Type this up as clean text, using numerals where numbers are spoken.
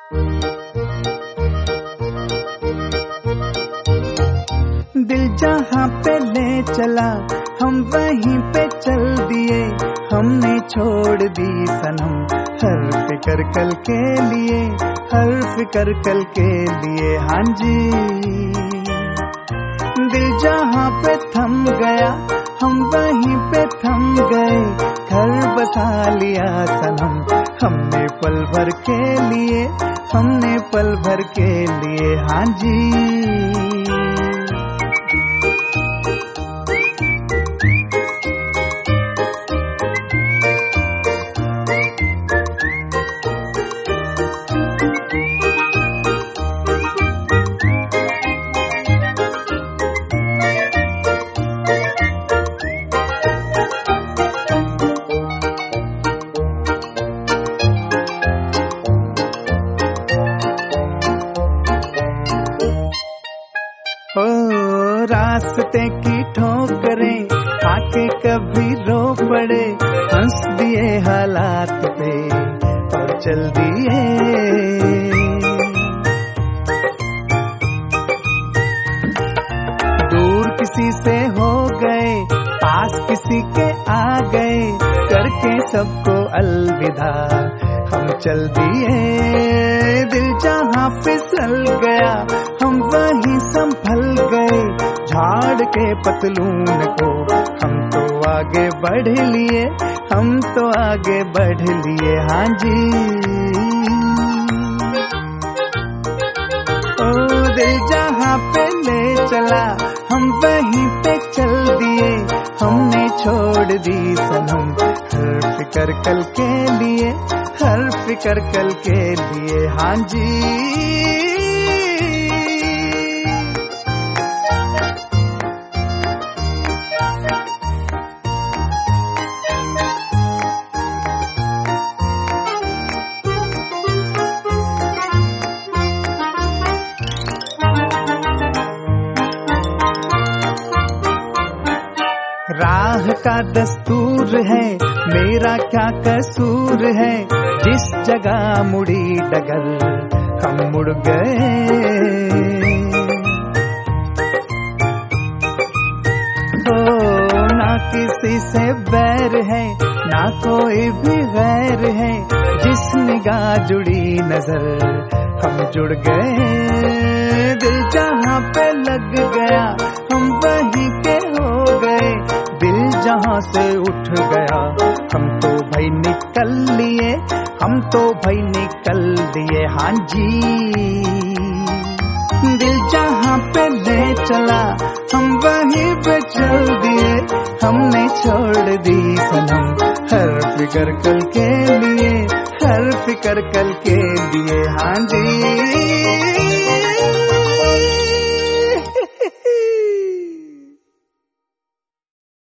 दिल जहाँ पे ले चला हम वहीं पे चल दिए, हमने छोड़ दी सनम हर फिक्र कल के लिए, हर फिक्र कल के लिए। हाँ जी, दिल जहाँ पे थम गया हम वहीं पे थम गए, घर बसा लिया सनम हमने पल भर के लिए, हमने पल भर के लिए। हाँ जी, रास्ते की ठोकरें आके कभी रो पड़े, हंस दिए हालात पे और चल दिए। दूर किसी से हो गए, पास किसी के आ गए, करके सबको अलविदा हम चल दिए। दिल जहाँ फिसल गया हम वहीं संभल गए, झाड़ के पतलून को हम तो आगे बढ़ लिए, हम तो आगे बढ़ लिए। हाँ जी, ओ दिल जहाँ पे ले चला हम वहीं पे चल दिए, हमने छोड़ दी सनम हर फिक्र कल के लिए, हर फिक्र कल के लिए। हाँ जी, राह का दस्तूर है मेरा क्या कसूर है, जिस जगह मुड़ी डगर हम मुड़ गए। ओ ना किसी से बैर है ना कोई भी गैर है, जिस निगाह जुड़ी नजर हम जुड़ गए। दिल जहाँ पे लग गया हम वहीं के हो गए, दिल जहाँ से उठ गया हम तो भाई निकल लिए, हम तो भाई निकल लिए। हाँ जी, दिल जहाँ पे ले चला हम वहीं पे चल दिए, हमने छोड़ दी सनम हर फिक्र कल के लिए, हर फिक्र कल के लिए। हाँ जी।